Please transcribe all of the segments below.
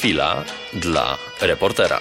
Chwila dla reportera.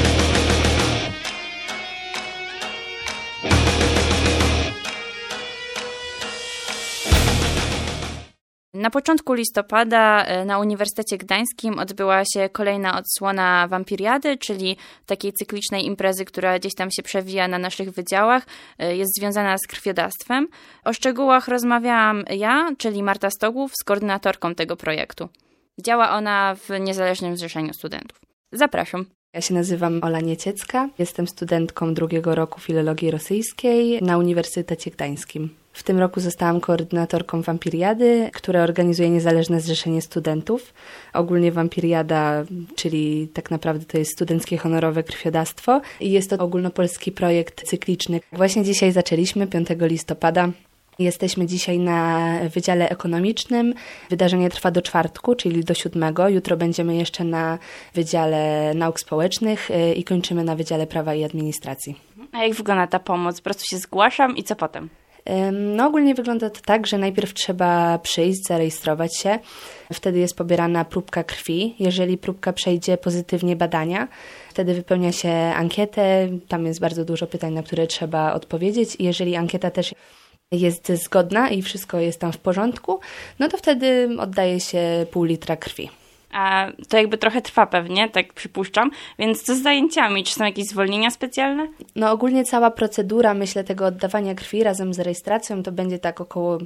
Na początku listopada na Uniwersytecie Gdańskim odbyła się kolejna odsłona Wampiriady, czyli takiej cyklicznej imprezy, która gdzieś tam się przewija na naszych wydziałach, jest związana z krwiodawstwem. O szczegółach rozmawiałam ja, czyli Marta Stogłów, z koordynatorką tego projektu. Działa ona w Niezależnym Zrzeszeniu Studentów. Zapraszam. Ja się nazywam Ola Nieciecka, jestem studentką drugiego roku filologii rosyjskiej na Uniwersytecie Gdańskim. W tym roku zostałam koordynatorką Wampiriady, które organizuje Niezależne Zrzeszenie Studentów. Ogólnie Wampiriada, czyli tak naprawdę to jest studenckie honorowe krwiodawstwo i jest to ogólnopolski projekt cykliczny. Właśnie dzisiaj zaczęliśmy, 5 listopada. Jesteśmy dzisiaj na Wydziale Ekonomicznym. Wydarzenie trwa do czwartku, czyli do 7. Jutro będziemy jeszcze na Wydziale Nauk Społecznych i kończymy na Wydziale Prawa i Administracji. A jak wygląda ta pomoc? Po prostu się zgłaszam i co potem? No ogólnie wygląda to tak, że najpierw trzeba przyjść, zarejestrować się. Wtedy jest pobierana próbka krwi. Jeżeli próbka przejdzie pozytywnie badania, wtedy wypełnia się ankietę. Tam jest bardzo dużo pytań, na które trzeba odpowiedzieć. I jeżeli ankieta też jest zgodna i wszystko jest tam w porządku, no to wtedy oddaje się pół litra krwi. A to jakby trochę trwa pewnie, tak przypuszczam, więc co z zajęciami? Czy są jakieś zwolnienia specjalne? No ogólnie cała procedura, myślę, tego oddawania krwi razem z rejestracją to będzie tak około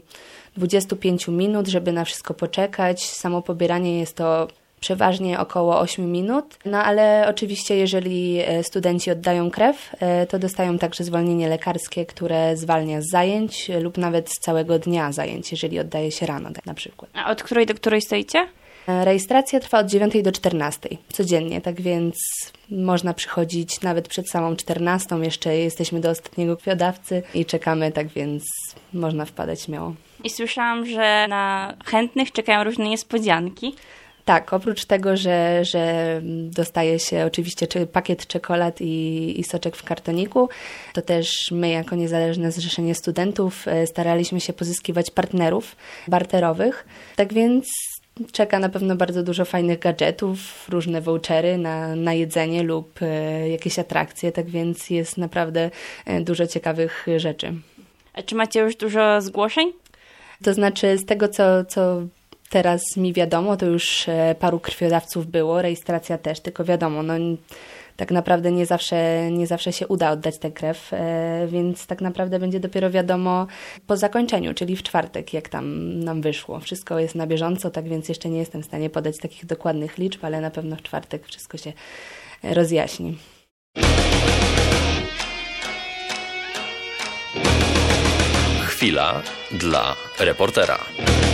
25 minut, żeby na wszystko poczekać. Samo pobieranie jest to przeważnie około 8 minut, no ale oczywiście jeżeli studenci oddają krew, to dostają także zwolnienie lekarskie, które zwalnia z zajęć lub nawet z całego dnia zajęć, jeżeli oddaje się rano tak na przykład. A od której do której stoicie? Rejestracja trwa od 9 do 14 codziennie, tak więc można przychodzić nawet przed samą 14, jeszcze jesteśmy do ostatniego krwiodawcy i czekamy, tak więc można wpadać śmiało. I słyszałam, że na chętnych czekają różne niespodzianki. Tak, oprócz tego, że dostaje się oczywiście pakiet czekolad i soczek w kartoniku, to też my jako Niezależne Zrzeszenie Studentów staraliśmy się pozyskiwać partnerów barterowych, tak więc czeka na pewno bardzo dużo fajnych gadżetów, różne vouchery na jedzenie lub jakieś atrakcje, tak więc jest naprawdę dużo ciekawych rzeczy. A czy macie już dużo zgłoszeń? To znaczy z tego, co teraz mi wiadomo, to już paru krwiodawców było, rejestracja też, tylko wiadomo, no tak naprawdę nie zawsze się uda oddać tę krew, więc tak naprawdę będzie dopiero wiadomo po zakończeniu, czyli w czwartek, jak tam nam wyszło. Wszystko jest na bieżąco, tak więc jeszcze nie jestem w stanie podać takich dokładnych liczb, ale na pewno w czwartek wszystko się rozjaśni. Chwila dla reportera.